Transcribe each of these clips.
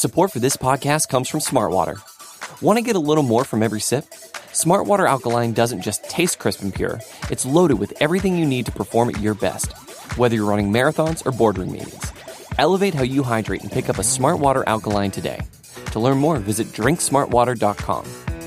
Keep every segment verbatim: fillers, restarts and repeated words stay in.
Support for this podcast comes from Smartwater. Want to get a little more from every sip? Smartwater Alkaline doesn't just taste crisp and pure, it's loaded with everything you need to perform at your best, whether you're running marathons or boardroom meetings. Elevate how you hydrate and pick up a Smartwater Alkaline today. To learn more, visit drink smartwater dot com.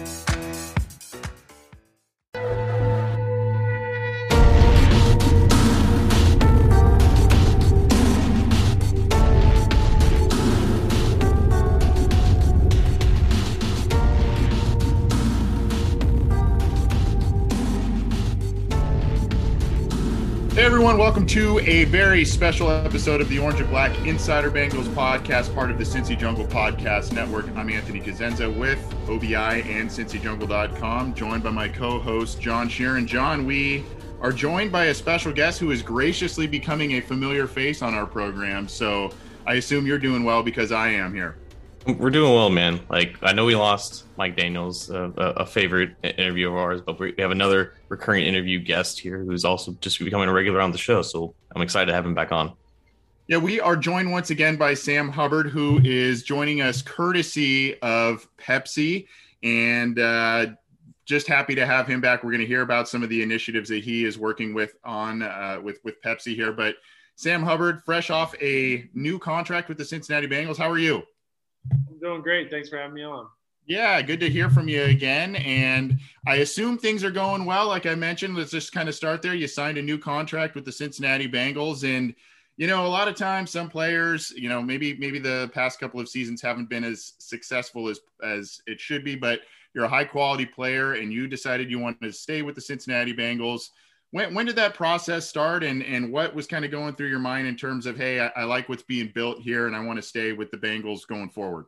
Hey everyone, welcome to a very special episode of the Orange and Black Insider Bengals podcast, part of the Cincy Jungle Podcast Network. I'm Anthony Cosenza with O B I and Cincy Jungle dot com, joined by my co-host John Sheeran. John, we are joined by a special guest who is graciously becoming a familiar face on our program, so I assume you're doing well because I am here. We're doing well, man. Like, I know we lost Mike Daniels, uh, a, a favorite interview of ours, but we have another recurring interview guest here who's also just becoming a regular on the show. So I'm excited to have him back on. Yeah, we are joined once again by Sam Hubbard, who is joining us courtesy of Pepsi, and uh, just happy to have him back. We're going to hear about some of the initiatives that he is working with on uh, with with Pepsi here. But Sam Hubbard, fresh off a new contract with the Cincinnati Bengals, how are you? I'm doing great. Thanks for having me on. Yeah, good to hear from you again. And I assume things are going well. Like I mentioned, let's just kind of start there. You signed a new contract with the Cincinnati Bengals. And, you know, a lot of times some players, you know, maybe maybe the past couple of seasons haven't been as successful as, as it should be, but you're a high quality player and you decided you wanted to stay with the Cincinnati Bengals. When, when did that process start, and, and what was kind of going through your mind in terms of, hey, I, I like what's being built here and I want to stay with the Bengals going forward?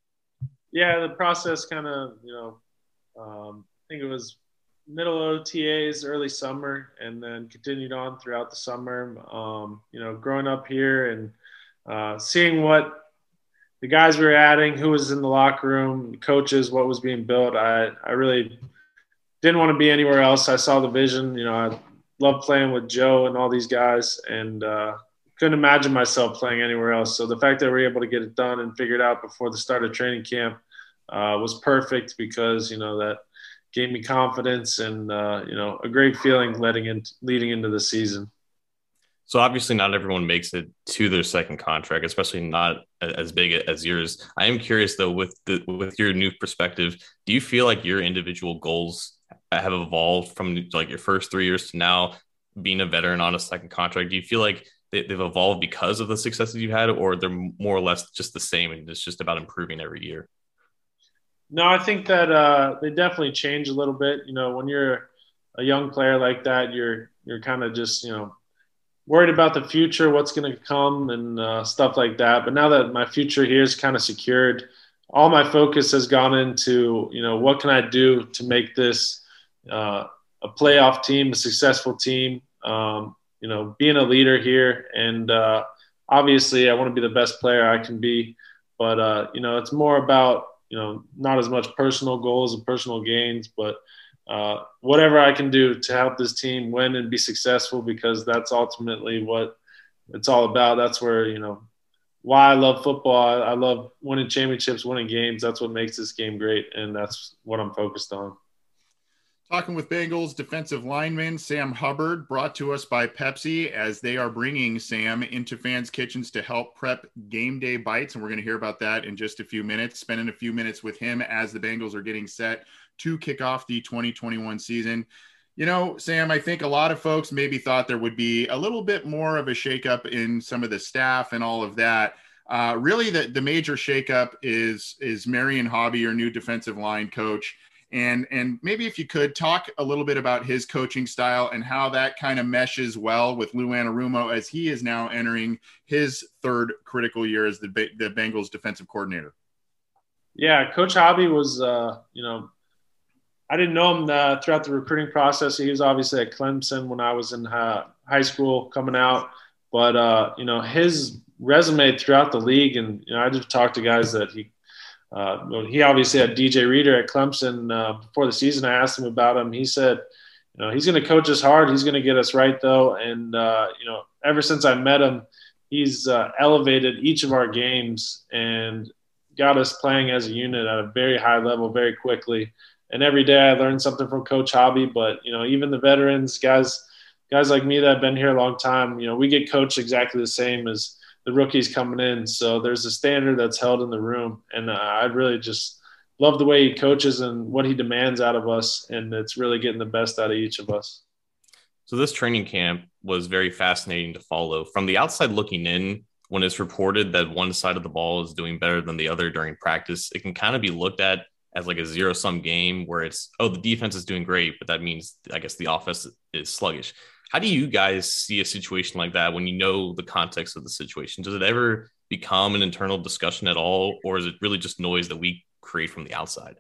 Yeah, the process kind of, you know, um, I think it was middle O T As, early summer, and then continued on throughout the summer. Um, you know, growing up here and uh, seeing what the guys were adding, who was in the locker room, coaches, what was being built, I, I really didn't want to be anywhere else. I saw the vision. You know, I loved playing with Joe and all these guys, and uh, couldn't imagine myself playing anywhere else. So the fact that we were able to get it done and figure it out before the start of training camp uh, was perfect, because, you know, that gave me confidence and, uh, you know, a great feeling leading, in, leading into the season. So obviously not everyone makes it to their second contract, especially not as big as yours. I am curious, though, with the with your new perspective, do you feel like your individual goals have evolved from like your first three years to now being a veteran on a second contract? Do you feel like they, they've evolved because of the successes you've had, or they're more or less just the same and it's just about improving every year? No, I think that uh, they definitely change a little bit. You know, when you're a young player like that, you're you're kind of just, you know, worried about the future, what's going to come and uh, stuff like that. But now that my future here is kind of secured, all my focus has gone into, you know, what can I do to make this uh, a playoff team, a successful team, um, you know, being a leader here. And uh, obviously I want to be the best player I can be, but, uh, you know, it's more about, you know, not as much personal goals and personal gains, but uh, whatever I can do to help this team win and be successful, because that's ultimately what it's all about. That's where, you know, why I love football. I love winning championships, winning games. That's what makes this game great, and that's what I'm focused on. Talking with Bengals defensive lineman Sam Hubbard, brought to us by Pepsi, as they are bringing Sam into fans' kitchens to help prep game day bites. And we're going to hear about that in just a few minutes, spending a few minutes with him as the Bengals are getting set to kick off the twenty twenty-one season. You know, Sam, I think a lot of folks maybe thought there would be a little bit more of a shakeup in some of the staff and all of that. Uh, really, the, the major shakeup is, is Marion Hobby, your new defensive line coach. And and maybe if you could talk a little bit about his coaching style and how that kind of meshes well with Lou Anarumo as he is now entering his third critical year as the the Bengals defensive coordinator. Yeah, Coach Hobby was, uh, you know, I didn't know him uh, throughout the recruiting process. He was obviously at Clemson when I was in uh, high school coming out. But, uh, you know, his resume throughout the league, and, you know, I just talked to guys that he Uh, he obviously had D J Reader at Clemson uh, before the season. I asked him about him. He said, you know, he's going to coach us hard. He's going to get us right, though. And, uh, you know, ever since I met him, he's uh, elevated each of our games and got us playing as a unit at a very high level very quickly. And every day I learned something from Coach Hobby. But, you know, even the veterans, guys, guys like me that have been here a long time, you know, we get coached exactly the same as the rookies coming in. So there's a standard that's held in the room. And uh, I really just love the way he coaches and what he demands out of us. And it's really getting the best out of each of us. So this training camp was very fascinating to follow. From the outside looking in, when it's reported that one side of the ball is doing better than the other during practice, it can kind of be looked at as like a zero-sum game where it's, oh, the defense is doing great, but that means, I guess, the offense is sluggish. How do you guys see a situation like that when you know the context of the situation? Does it ever become an internal discussion at all, or is it really just noise that we create from the outside?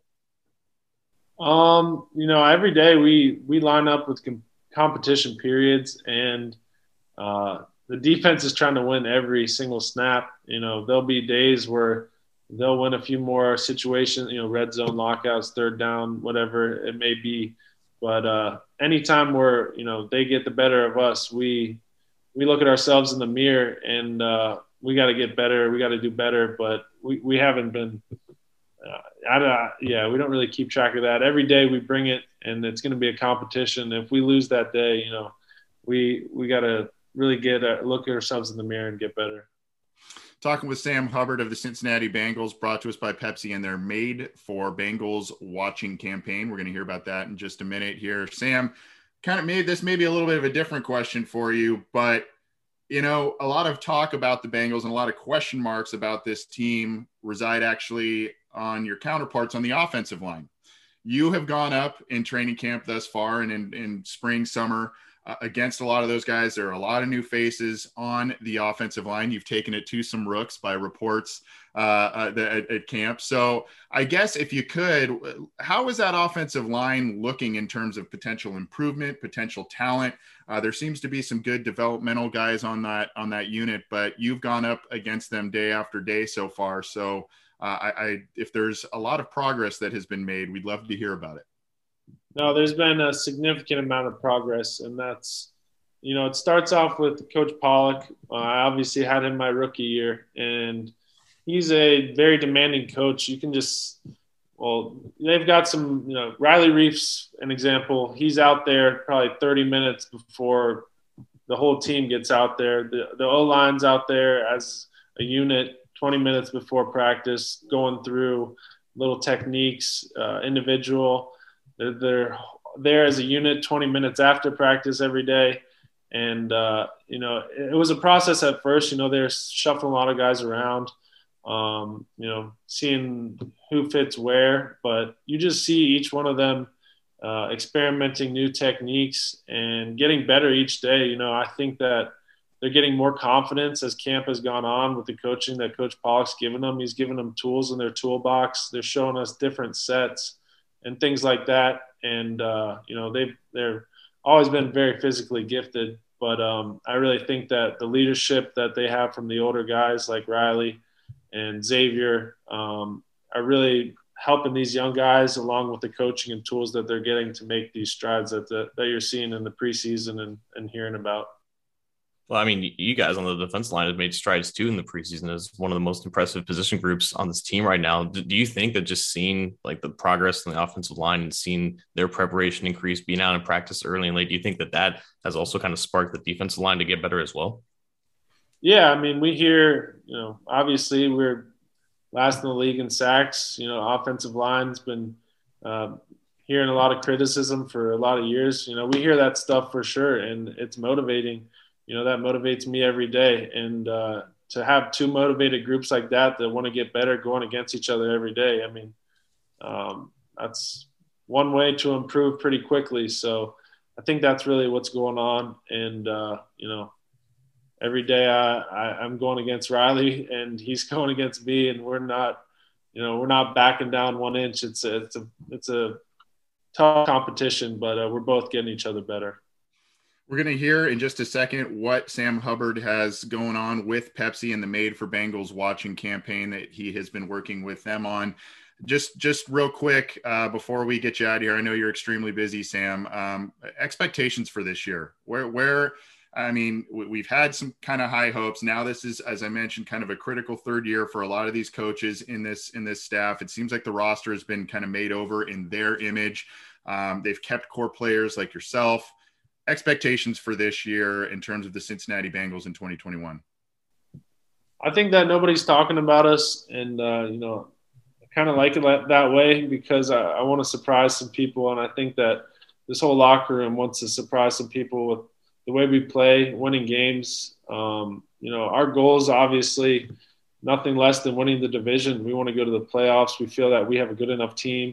Um, you know, every day we we line up with com- competition periods, and uh, the defense is trying to win every single snap. You know, there'll be days where they'll win a few more situations, you know, red zone lockouts, third down, whatever it may be. But uh, anytime where, you know, they get the better of us, we we look at ourselves in the mirror and uh, we got to get better. We got to do better. But we, we haven't been uh, – I, yeah, we don't really keep track of that. Every day we bring it, and it's going to be a competition. If we lose that day, you know, we we got to really get a, look at ourselves in the mirror and get better. Talking with Sam Hubbard of the Cincinnati Bengals, brought to us by Pepsi and their Made for Bengals Watching campaign. We're going to hear about that in just a minute here. Sam, kind of made this maybe a little bit of a different question for you, but, you know, a lot of talk about the Bengals and a lot of question marks about this team reside actually on your counterparts on the offensive line. You have gone up in training camp thus far and in, in spring, summer, Uh, against a lot of those guys. There are a lot of new faces on the offensive line. You've taken it to some rooks by reports uh, uh, at, at camp. So I guess if you could, how is that offensive line looking in terms of potential improvement, potential talent? Uh, there seems to be some good developmental guys on that, on that unit, but you've gone up against them day after day so far. So uh, I, I, if there's a lot of progress that has been made, we'd love to hear about it. No, there's been a significant amount of progress, and that's, you know, it starts off with Coach Pollock. Uh, I obviously had him my rookie year, and he's a very demanding coach. You can just, well, they've got some, you know, Riley Reif's an example. He's out there probably thirty minutes before the whole team gets out there. The, the O-line's out there as a unit twenty minutes before practice, going through little techniques, uh, individual. They're, they're there as a unit twenty minutes after practice every day. And, uh, you know, it, it was a process at first. You know, they're shuffling a lot of guys around, um, you know, seeing who fits where. But you just see each one of them uh, experimenting new techniques and getting better each day. You know, I think that they're getting more confidence as camp has gone on with the coaching that Coach Pollock's given them. He's given them tools in their toolbox. They're showing us different sets and things like that. And, uh, you know, they've, they're always been very physically gifted, but um, I really think that the leadership that they have from the older guys like Riley and Xavier um, are really helping these young guys along with the coaching and tools that they're getting to make these strides that, the, that you're seeing in the preseason and, and hearing about. Well, I mean, you guys on the defense line have made strides too in the preseason as one of the most impressive position groups on this team right now. Do you think that just seeing like the progress in the offensive line and seeing their preparation increase, being out in practice early and late, do you think that that has also kind of sparked the defensive line to get better as well? Yeah, I mean, we hear, you know, obviously we're last in the league in sacks. You know, offensive line's been uh, hearing a lot of criticism for a lot of years. You know, we hear that stuff for sure, and it's motivating. You know, that motivates me every day. And uh, to have two motivated groups like that that want to get better going against each other every day, I mean, um, that's one way to improve pretty quickly. So I think that's really what's going on. And, uh, you know, every day I, I, I'm going against Riley and he's going against me, and we're not, you know, we're not backing down one inch. It's a, it's a, it's a tough competition, but uh, we're both getting each other better. We're going to hear in just a second what Sam Hubbard has going on with Pepsi and the Made for Bengals Watching campaign that he has been working with them on. Just just real quick, uh, before we get you out of here, I know you're extremely busy, Sam. Um, expectations for this year. Where where I mean, we've had some kind of high hopes. Now this is, as I mentioned, kind of a critical third year for a lot of these coaches in this in this staff. It seems like the roster has been kind of made over in their image. Um, they've kept core players like yourself. Expectations for this year in terms of the Cincinnati Bengals in twenty twenty-one? I think that nobody's talking about us, and uh, you know, I kind of like it that way because I, I want to surprise some people, and I think that this whole locker room wants to surprise some people with the way we play, winning games. Um, you know, our goal is obviously nothing less than winning the division. We want to go to the playoffs. We feel that we have a good enough team.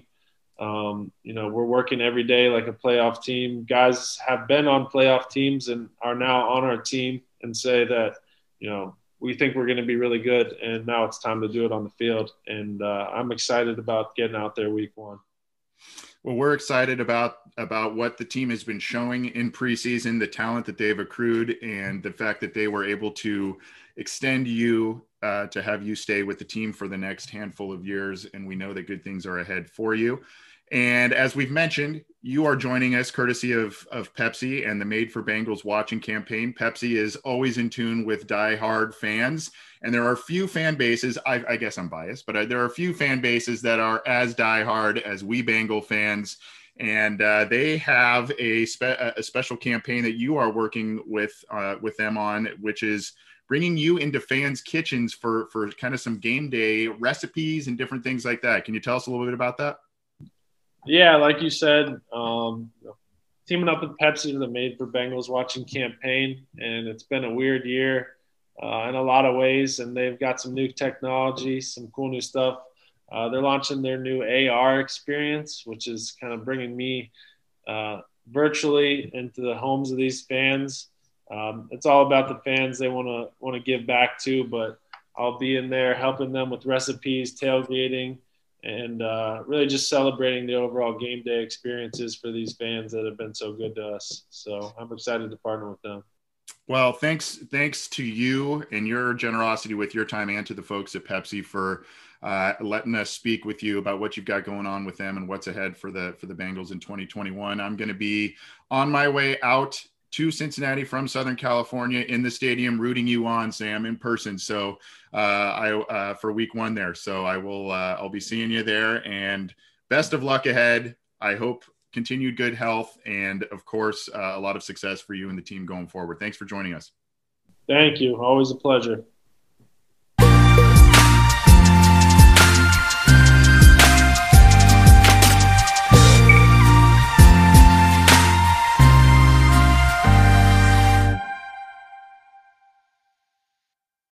Um, you know, we're working every day like a playoff team. Guys have been on playoff teams and are now on our team and say that, you know, we think we're going to be really good, and now it's time to do it on the field. And uh, I'm excited about getting out there week one. Well, we're excited about about what the team has been showing in preseason, the talent that they've accrued, and the fact that they were able to extend you uh, to have you stay with the team for the next handful of years. And we know that good things are ahead for you. And as we've mentioned, you are joining us courtesy of, of Pepsi and the Made for Bengals Watching campaign. Pepsi is always in tune with diehard fans. And there are a few fan bases, I, I guess I'm biased, but there are a few fan bases that are as diehard as we Bengal fans. And uh, they have a, spe- a special campaign that you are working with uh, with them on, which is bringing you into fans' kitchens for, for kind of some game day recipes and different things like that. Can you tell us a little bit about that? Yeah, like you said, um, teaming up with Pepsi to the Made for Bengals Watching campaign, and it's been a weird year uh, in a lot of ways, and they've got some new technology, some cool new stuff. Uh, they're launching their new A R experience, which is kind of bringing me uh, virtually into the homes of these fans. Um, it's all about the fans they want to want to give back to, but I'll be in there helping them with recipes, tailgating, and uh, really just celebrating the overall game day experiences for these fans that have been so good to us. So I'm excited to partner with them. Well, thanks thanks to you and your generosity with your time, and to the folks at Pepsi for uh, letting us speak with you about what you've got going on with them and what's ahead for the for the Bengals in twenty twenty-one. I'm going to be on my way out to Cincinnati from Southern California in the stadium, rooting you on, Sam, in person. So uh, I uh, for week one there. So I will uh, I'll be seeing you there, and best of luck ahead. I hope continued good health, and of course, uh, a lot of success for you and the team going forward. Thanks for joining us. Thank you. Always a pleasure.